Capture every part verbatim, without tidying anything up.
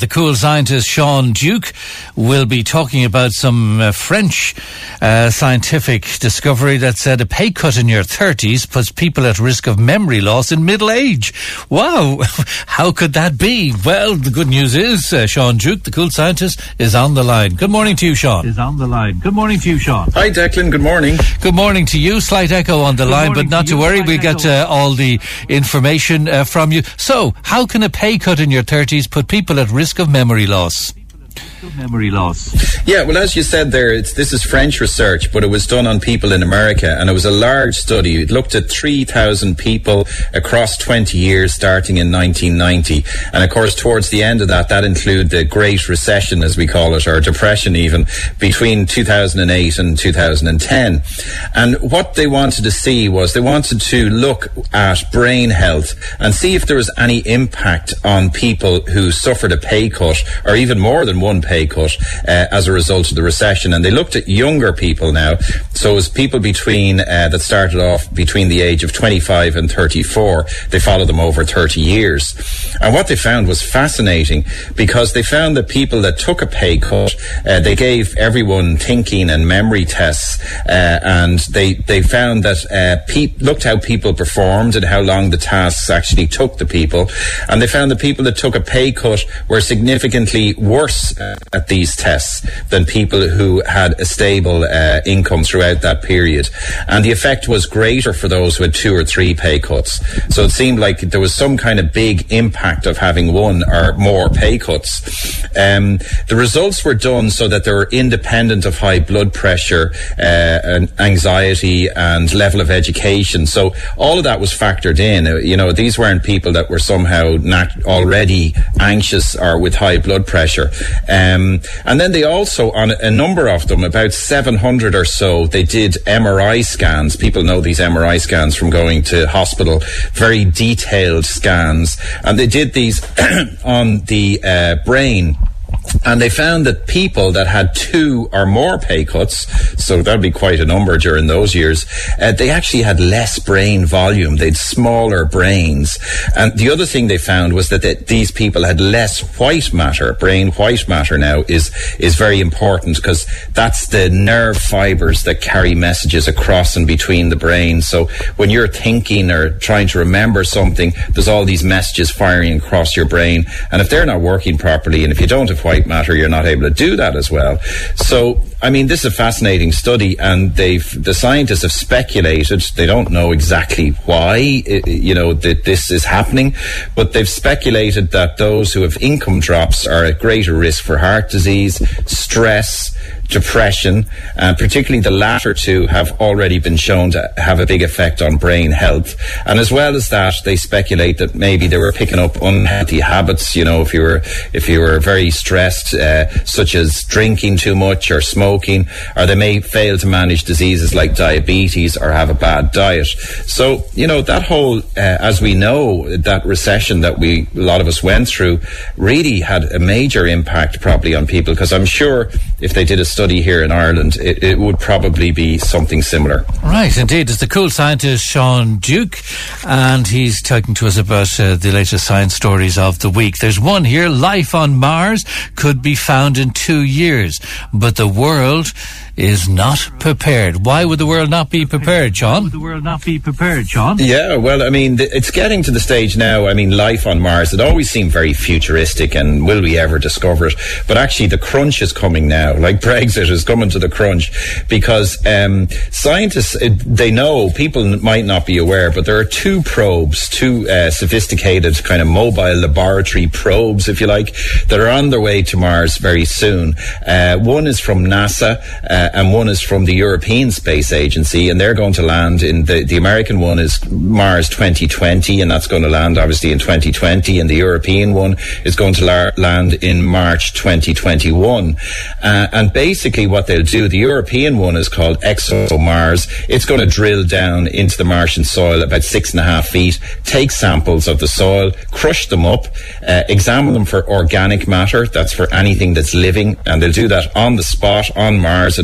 the cool scientist Sean Duke will be talking about some uh, French uh, scientific discovery that said a pay cut in your thirties puts people at risk of memory loss in middle age. Wow, how could that be? Well, the good news is uh, Sean Duke, the cool scientist, is on the line. Good morning to you, Sean. Is on the line. Good morning to you, Sean. Hi, Declan. Good morning. Good morning to you. Slight echo on the Good line, but not to to you. worry. Slight We'll get uh, all the information uh, from you. So, how can a pay cut in your thirties put people at risk of memory loss? Memory loss. Yeah, well, as you said there, it's, this is French research, but it was done on people in America, and it was a large study. It looked at three thousand people across twenty years, starting in nineteen ninety. And of course, towards the end of that, that included the Great Recession, as we call it, or Depression even, between two thousand eight and two thousand ten. And what they wanted to see was they wanted to look at brain health and see if there was any impact on people who suffered a pay cut, or even more than one pay cut uh, as a result of the recession. And they looked at younger people now, so it was people between uh, that started off between the age of twenty-five and thirty-four. They followed them over thirty years, and what they found was fascinating, because they found that people that took a pay cut, uh, they gave everyone thinking and memory tests, uh, and they they found that uh, pe- looked how people performed and how long the tasks actually took the people, and they found that people that took a pay cut were significantly worse uh, at these tests than people who had a stable uh, income throughout that period. And the effect was greater for those who had two or three pay cuts. So it seemed like there was some kind of big impact of having one or more pay cuts. Um, the results were done so that they were independent of high blood pressure, uh, and anxiety and level of education. So all of that was factored in. You know, these weren't people that were somehow not already anxious or with high blood pressure. Um, and then they also, on a number of them, about seven hundred or so, they did M R I scans. People know these M R I scans from going to hospital, very detailed scans. And they did these on the uh, brain. And they found that people that had two or more pay cuts, so that would be quite a number during those years, uh, they actually had less brain volume. They had smaller brains. And the other thing they found was that they, these people had less white matter. Brain white matter now is, is very important, because that's the nerve fibers that carry messages across and between the brain. So when you're thinking or trying to remember something, there's all these messages firing across your brain. And if they're not working properly, and if you don't have white matter, you're not able to do that as well. So, I mean, this is a fascinating study, and they've, the scientists have speculated. They don't know exactly why, you know, that this is happening, but they've speculated that those who have income drops are at greater risk for heart disease, stress, depression, and particularly the latter two have already been shown to have a big effect on brain health. And as well as that, they speculate that maybe they were picking up unhealthy habits. You know, if you were if you were very stressed, uh, such as drinking too much or smoking, or they may fail to manage diseases like diabetes or have a bad diet. So, you know, that whole, uh, as we know, that recession that we a lot of us went through really had a major impact probably on people, because I'm sure if they did a study here in Ireland, it, it would probably be something similar. Right, indeed. It's the cool scientist Sean Duke, and he's talking to us about uh, the latest science stories of the week. There's one here: life on Mars could be found in two years, but the world is not prepared. Why would the world not be prepared, Sean? Why would the world not be prepared, Sean? Yeah, well, I mean, th- it's getting to the stage now. I mean, life on Mars, it always seemed very futuristic, and will we ever discover it? But actually, the crunch is coming now. Like Brexit is coming to the crunch, because um, scientists, it, they know, people might not be aware, but there are two probes, two uh, sophisticated kind of mobile laboratory probes, if you like, that are on their way to Mars very soon. Uh, one is from NASA, uh, and one is from the European Space Agency, and they're going to land in the, the American one is Mars twenty twenty, and that's going to land obviously in twenty twenty, and the European one is going to la- land in March twenty twenty-one. Uh, and basically what they'll do, the European one is called ExoMars. It's going to drill down into the Martian soil about six and a half feet, take samples of the soil, crush them up, uh, examine them for organic matter, that's for anything that's living, and they'll do that on the spot on Mars in a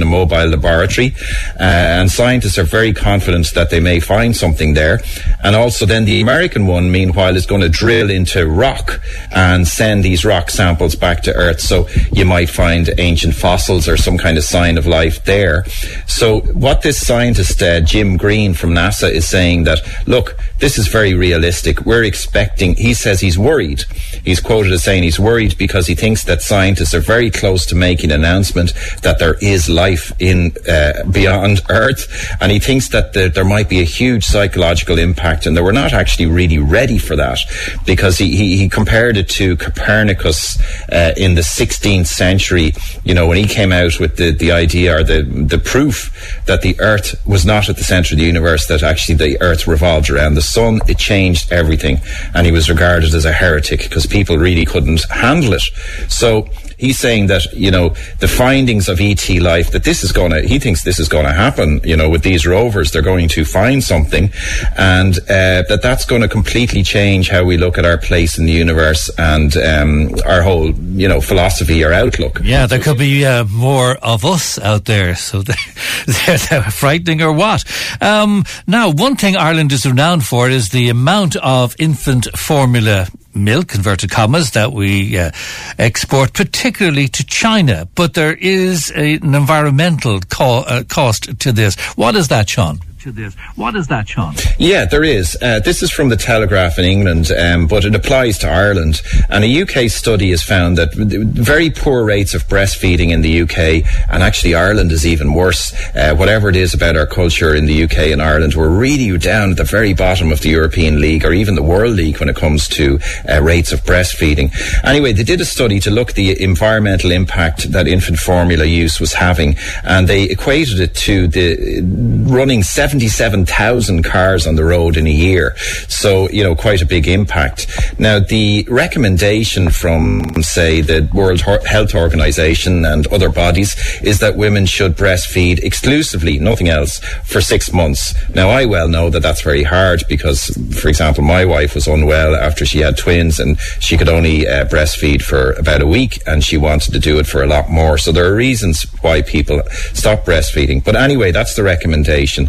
mobile laboratory, uh, and scientists are very confident that they may find something there. And also then the American one, meanwhile, is going to drill into rock and send these rock samples back to Earth. So you might find ancient fossils or some kind of sign of life there. So what this scientist, uh, Jim Green from NASA, is saying that, look, this is very realistic. We're expecting, he says he's worried. He's quoted as saying he's worried because he thinks that scientists are very close to making an announcement that there is life in uh, beyond Earth. And he thinks that the, there might be a huge psychological impact, and that we're not actually really ready for that, because he, he, he compared it to Copernicus uh, in the sixteenth century, you know, when he came out with the, the idea or the, the proof that the Earth was not at the centre of the universe, that actually the Earth revolved around the sun. It changed everything, and he was regarded as a heretic because people really couldn't handle it. So he's saying that, you know, the findings of E T life, that this is going to, he thinks this is going to happen, you know, with these rovers. They're going to find something, and uh, that that's going to completely change how we look at our place in the universe and um, our whole, you know, philosophy or outlook. Yeah, there could be uh, more of us out there, so they're, they're, they're frightening or what? Um, now, one thing Ireland is renowned for is the amount of infant formula milk, inverted commas, that we uh, export, particularly to China. But there is a, an environmental co- uh, cost to this. What is that, Sean? To this. What is that, Sean? Yeah, there is. Uh, this is from the Telegraph in England, um, but it applies to Ireland. And a U K study has found that very poor rates of breastfeeding in the U K, and actually Ireland is even worse. Uh, whatever it is about our culture in the U K and Ireland, we're really down at the very bottom of the European League, or even the World League, when it comes to uh, rates of breastfeeding. Anyway, they did a study to look at the environmental impact that infant formula use was having, and they equated it to the running seventy-seven thousand cars on the road in a year. So, you know, quite a big impact. Now, the recommendation from, say, the World Health Organization and other bodies is that women should breastfeed exclusively, nothing else, for six months. Now, I well know that that's very hard because, for example, my wife was unwell after she had twins, and she could only uh, breastfeed for about a week, and she wanted to do it for a lot more. So there are reasons why people stop breastfeeding. But anyway, that's the recommendation.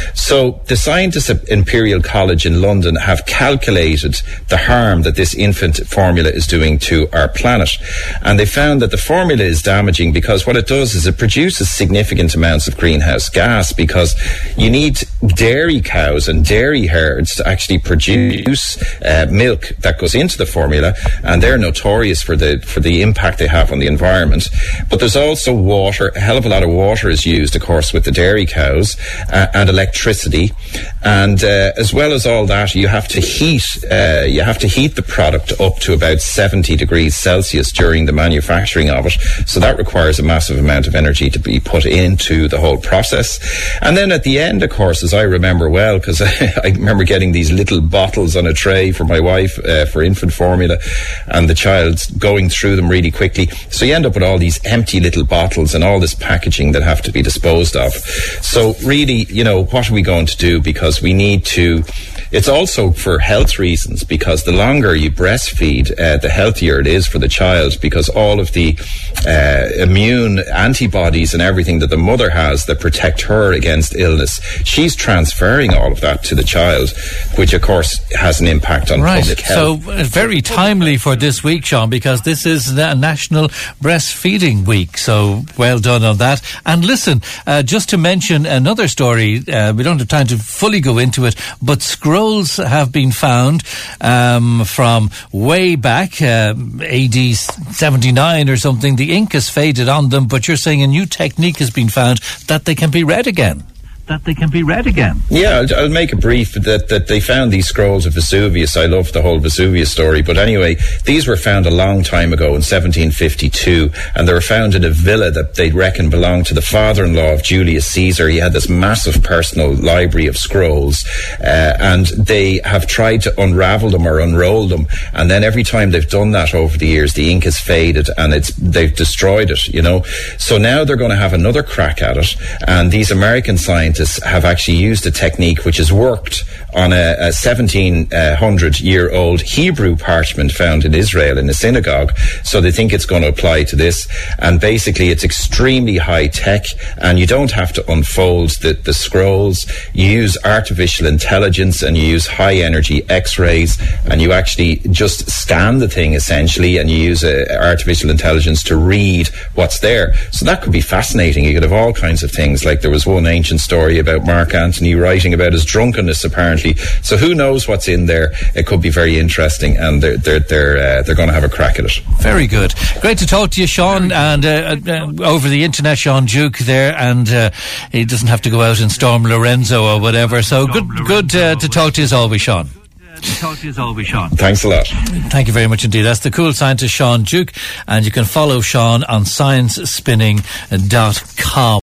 So the scientists at Imperial College in London have calculated the harm that this infant formula is doing to our planet. And they found that the formula is damaging because what it does is it produces significant amounts of greenhouse gas, because you need dairy cows and dairy herds to actually produce uh, milk that goes into the formula, and they're notorious for the for the impact they have on the environment. But there's also water. A hell of a lot of water is used, of course, with the dairy cows, uh, and electricity, and uh, as well as all that, you have to heat uh, you have to heat the product up to about seventy degrees Celsius during the manufacturing of it. So that requires a massive amount of energy to be put into the whole process. And then at the end, of course, as I remember well, because I, I remember getting these little bottles on a tray for my wife uh, for infant formula, and the child going through them really quickly. So you end up with all these empty little bottles and all this packaging that have to be disposed of. So really, you know, what are we going to do? Because we need to, it's also for health reasons, because the longer you breastfeed, uh, the healthier it is for the child, because all of the uh, immune antibodies and everything that the mother has that protect her against illness, she's transferring all of that to the child, which of course has an impact on right. public health. So uh, very timely for this week, Sean, because this is a National Breastfeeding Week. So well done on that. And listen, uh, just to mention another story, uh, we don't have time to fully go into it, but scrolls have been found um, from way back, uh, A D seventy-nine or something. The ink has faded on them, but you're saying a new technique has been found that they can be read again. That they can be read again. Yeah, I'll, I'll make a brief that, that they found these scrolls of Vesuvius. I love the whole Vesuvius story. But anyway, these were found a long time ago in seventeen fifty-two, and they were found in a villa that they reckon belonged to the father-in-law of Julius Caesar. He had this massive personal library of scrolls, uh, and they have tried to unravel them or unroll them. And then every time they've done that over the years, the ink has faded and it's they've destroyed it, you know. So now they're going to have another crack at it. And these American scientists scientists have actually used a technique which has worked on a, a seventeen hundred year old Hebrew parchment found in Israel in a synagogue. So they think it's going to apply to this. And basically it's extremely high tech, and you don't have to unfold the, the scrolls. You use artificial intelligence and you use high energy X-rays, and you actually just scan the thing essentially, and you use uh, artificial intelligence to read what's there. So that could be fascinating. You could have all kinds of things. Like there was one ancient story about Mark Antony writing about his drunkenness apparently. So who knows what's in there? It could be very interesting, and they're they're they're uh, they're going to have a crack at it. Very good. Great to talk to you, Sean, and uh, uh, over the internet, Sean Duke there, and uh, he doesn't have to go out and storm Lorenzo or whatever. So good good uh, to talk to you as always, Sean. To talk to you as always, Sean. Thanks a lot. Thank you very much indeed. That's the cool scientist Sean Duke, and you can follow Sean on science spinning dot com.